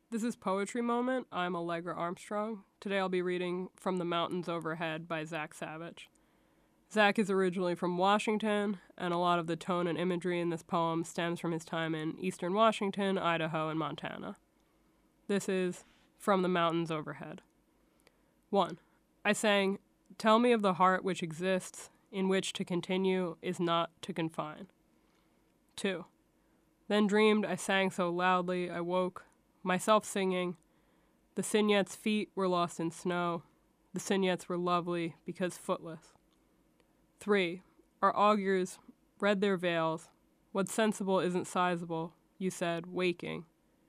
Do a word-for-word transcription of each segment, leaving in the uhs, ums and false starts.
This is Poetry Moment. I'm Allegra Armstrong. Today I'll be reading From the Mountains Overhead by Zach Savage. Zach is originally from Washington, and a lot of the tone and imagery in this poem stems from his time in eastern Washington, Idaho, and Montana. This is From the Mountains Overhead. one. I sang, "Tell me of the heart which exists, in which to continue is not to confine." two. Then dreamed I sang so loudly I woke, myself singing. The cygnet's feet were lost in snow. The cygnets were lovely because footless. three. Our augurs read their veils. What's sensible isn't sizable, you said, waking.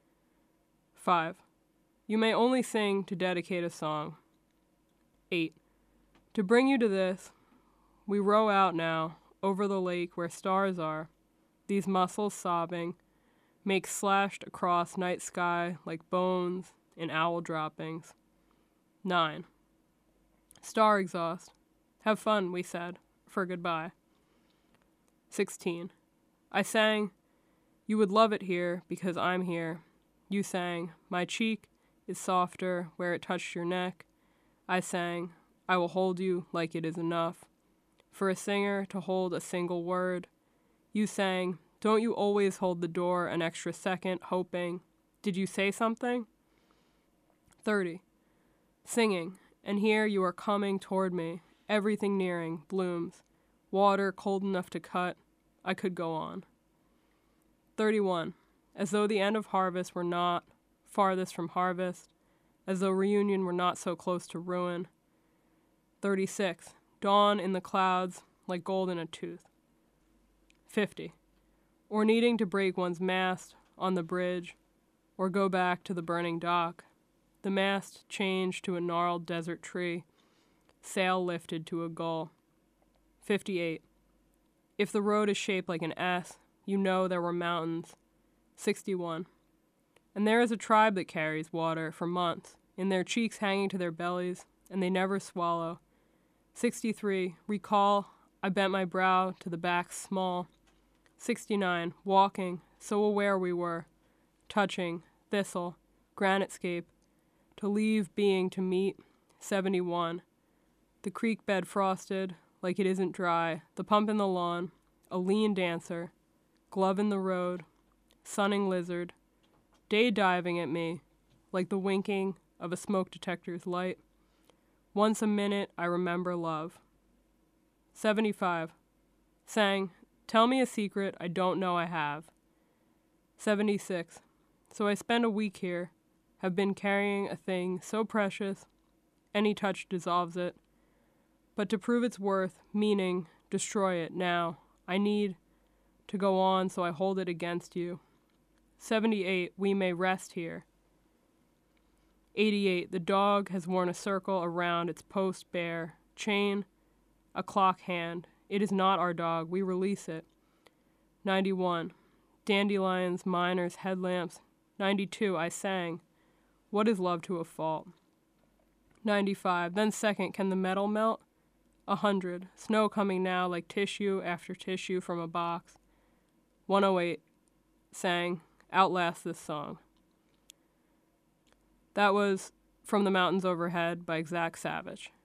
five. You may only sing to dedicate a song. eight. To bring you to this, we row out now over the lake where stars are. These muscles sobbing make slashed across night sky like bones in owl droppings. nine. Star exhaust. Have fun, we said, for goodbye. sixteen. I sang, you would love it here because I'm here. You sang, my cheek is softer where it touched your neck. I sang, I will hold you like it is enough. For a singer to hold a single word. You sang, don't you always hold the door an extra second, hoping, did you say something? thirty. Singing, and here you are coming toward me, everything nearing, blooms, water cold enough to cut, I could go on. thirty-one. As though the end of harvest were not farthest from harvest, as though reunion were not so close to ruin. thirty-six. Dawn in the clouds, like gold in a tooth. fifty. Or needing to break one's mast on the bridge, or go back to the burning dock. The mast changed to a gnarled desert tree, sail lifted to a gull. fifty-eight. If the road is shaped like an S, you know there were mountains. sixty-one. And there is a tribe that carries water for months, in their cheeks hanging to their bellies, and they never swallow. sixty-three. Recall, I bent my brow to the back small. sixty-nine. Walking, so aware we were, touching, thistle, granitescape, to leave being to meet. seventy-one. The creek bed frosted, like it isn't dry, the pump in the lawn, a lean dancer, glove in the road, sunning lizard, day diving at me, like the winking of a smoke detector's light. Once a minute I remember love. seventy-five. Sang, tell me a secret I don't know I have. seventy-six. So I spend a week here, have been carrying a thing so precious, any touch dissolves it. But to prove its worth, meaning, destroy it now. I need to go on, so I hold it against you. seventy-eight. We may rest here. eighty-eight. The dog has worn a circle around its post bare, chain, a clock hand. It is not our dog. We release it. ninety-one. Dandelions, miners, headlamps. ninety-two. I sang. What is love to a fault? ninety-five. Then second, can the metal melt? A hundred. Snow coming now like tissue after tissue from a box. one oh eight. Sang. Outlast this song. That was From the Mountains Overhead by Zach Savage.